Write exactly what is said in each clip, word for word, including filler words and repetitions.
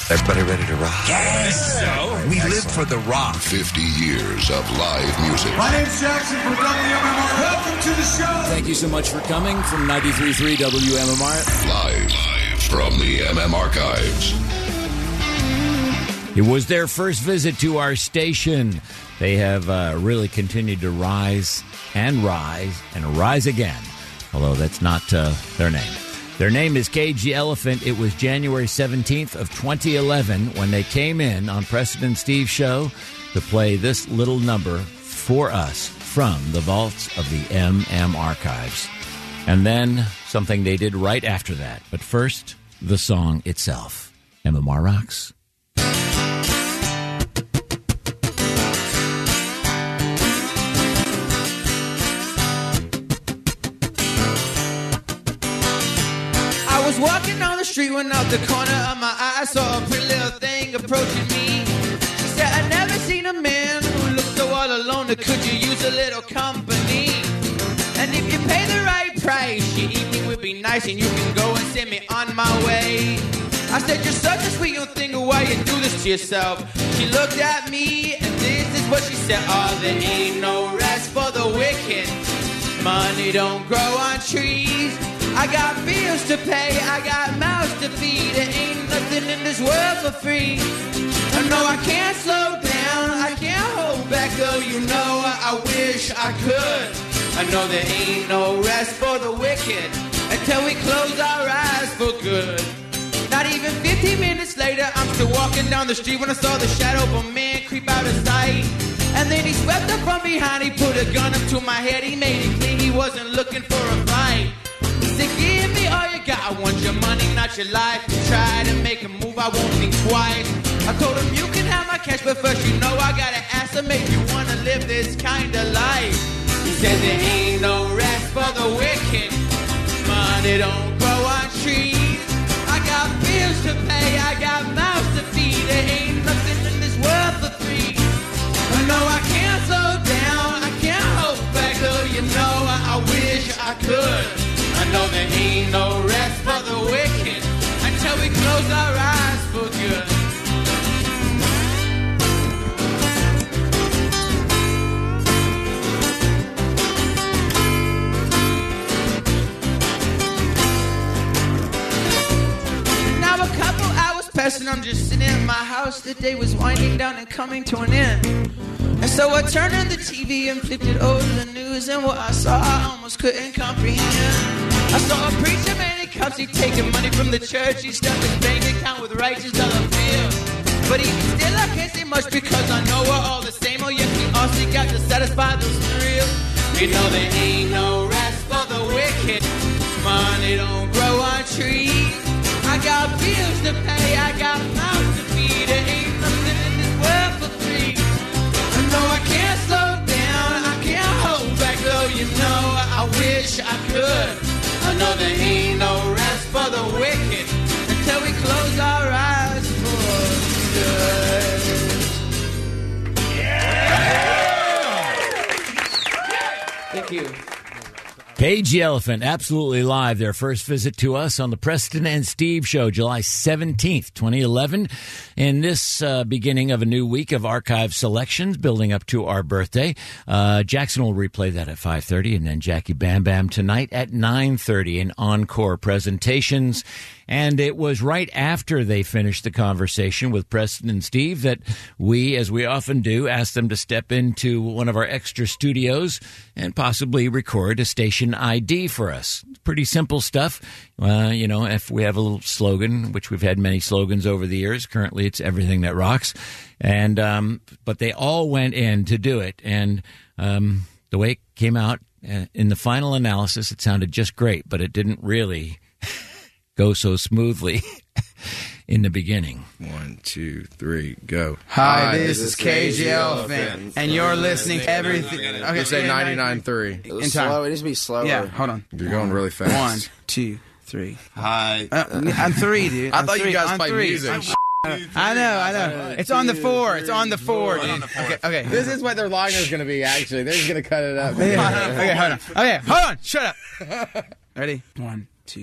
Everybody ready to rock? Yes, so. We live for the rock. fifty years of live music. My name's Jackson from W M M R. Welcome to the show. Thank you so much for coming from ninety-three point three W M M R. Live, live from the M M Archives. It was their first visit to our station. They have uh, really continued to rise and rise and rise again, although that's not uh, their name. Their name is Cage the Elephant. It was January seventeenth of twenty eleven when they came in on Preston and Steve show to play this little number for us from the vaults of the M M Archives. And then something they did right after that. But first, the song itself. M M R Rocks. I was walking down the street when out the corner of my eye I saw a pretty little thing approaching me. She said, I've never seen a man who looked so all alone. Could you use a little company? And if you pay the right price, your evening would be nice and you can go and send me on my way. I said, you're such a sweet young thing, why you do this to yourself? She looked at me and this is what she said. Oh, there ain't no rest for the wicked. Money don't grow on trees. I got bills to pay, I got mouths to feed. There ain't nothing in this world for free. I know I can't slow down, I can't hold back, though you know I wish I could. I know there ain't no rest for the wicked until we close our eyes for good. Not even fifteen minutes later, I'm still walking down the street when I saw the shadow of a man creep out of sight. And then he swept up from behind, he put a gun up to my head, he made it clear he wasn't looking for a fight. He said, give me all you got, I want your money, not your life. Try to make a move, I won't think twice. I told him, you can have my cash, but first you know I gotta ask him if you wanna live this kind of life. He said, there ain't no rest for the wicked. Money don't grow on trees. I got bills to pay, I got mouths to feed. There ain't nothing in this world for free. I know I can't slow down, I can't hold back, though you know I, I wish I could. I know there ain't no rest for the wicked until we close our eyes for good. Now a couple hours passed and I'm just sitting in my house. The day was winding down and coming to an end. And so I turned on the T V and flipped it over the news, and what I saw I almost couldn't comprehend. I saw a preacher, man, he comes, he taking money from the church, he stuffed his bank account with righteous dollar bills. But even still I can't say much because I know we're all the same, oh yes, we all seek out to satisfy those thrills. You know there ain't no rest for the wicked, money don't grow on trees. I got bills to pay, I got mouths to feed, there ain't nothing in this world for free. No, I can't slow down, I can't hold back, though you know I wish I could. I know there ain't no rest for the wicked until we close our eyes for good. Yeah! Thank you. Cage the Elephant, absolutely live. Their first visit to us on the Preston and Steve Show, July seventeenth, twenty eleven. In this uh, beginning of a new week of archive selections, building up to our birthday. Uh, Jackson will replay that at five thirty, and then Jackie Bam Bam tonight at nine thirty in encore presentations. And it was right after they finished the conversation with Preston and Steve that we, as we often do, asked them to step into one of our extra studios and possibly record a station I D for us. Pretty simple stuff. Uh, you know, if we have a little slogan, which we've had many slogans over the years. Currently, it's everything that rocks. And um, but they all went in to do it. And um, the way it came out uh, in the final analysis, it sounded just great, but it didn't really go so smoothly in the beginning. One, two, three, go. Hi, this is Cage the Elephant, and you're listening to everything. Okay, you say ninety-nine three. In time. Slow. It needs to be slower. Yeah, hold on. You're going really fast. One, two, three. Hi. Uh, I'm three, dude. I I'm thought three. you guys I'm played three. music. I'm I know, I know. It's on the four. It's on the four, dude. Okay, okay. This is what their liner's going to be, actually. They're just going to cut it up. Okay, hold on. Okay, hold on. Shut up. Ready? One, two,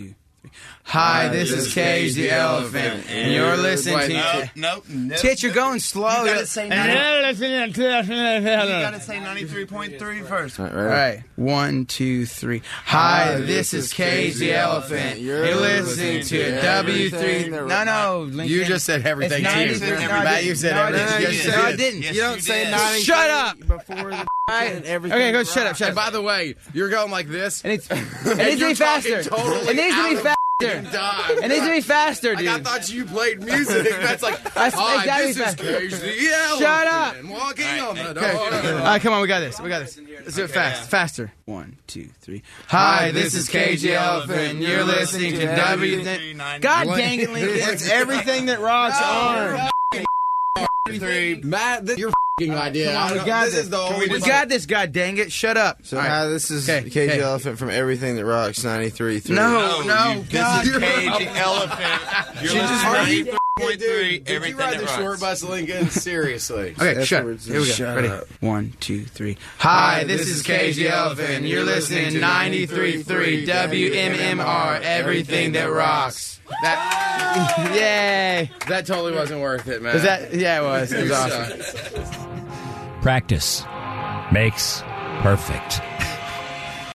Hi, this is Cage the Elephant, and you're listening Wait, to. Nope, nope. Titch, you're going slow. You gotta say ninety. You gotta say ninety-three point three first. All right, one, two, three. Hi, this is Cage the Elephant. You're listening to W three. No, no, Lincoln. You just said everything It's to you. ninety-three. No, I Matt, didn't. you said No, I everything. didn't. Yes, No, you I did. didn't. Yes, You don't you say did. ninety. Shut up. Before the and everything. Okay, go shut up, shut And up. by the way, you're going like this. And it's, it needs to be faster. Totally It needs to be out of faster. Time. It needs to be faster, Like, I dude. thought you played music. That's like, That's- hi, it's gotta this be is fast. Cage the Elephant. Shut up. Walking on the Okay. door. All right, come on, we got this. We got this. Let's do it fast, faster. One, two, three. Hi, this is Cage the Elephant. You're listening to W. God dang it, Lincoln! It's everything that rocks on. Three. Matt, this is your f***ing idea. Come on, I we don't- got this this. is the only We got this. God dang it! Shut up. So All right. hi, this is Okay, Cage okay. the Elephant from Everything That Rocks ninety-three point three. No, no, This God. is Cage the Elephant. You're listening to ninety-three point three. Did you Everything ride that the rocks. short bus, Lincoln? Seriously. Okay, shut. Afterwards, Here we go. shut Ready? up. One, two, three. Hi, this is Cage the Elephant. You're listening to ninety-three point three W M M R. Everything that rocks. That. Yay! That totally wasn't worth it, man. Was that? Yeah, it was. It was You awesome. suck. Practice makes perfect.